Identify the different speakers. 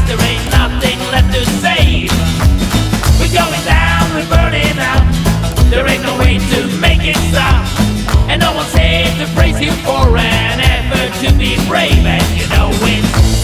Speaker 1: there ain't nothing left to save. We're going down, we're burning out. There ain't no way to make it stop. And no one's here to praise you for an effort to be brave. And you know it's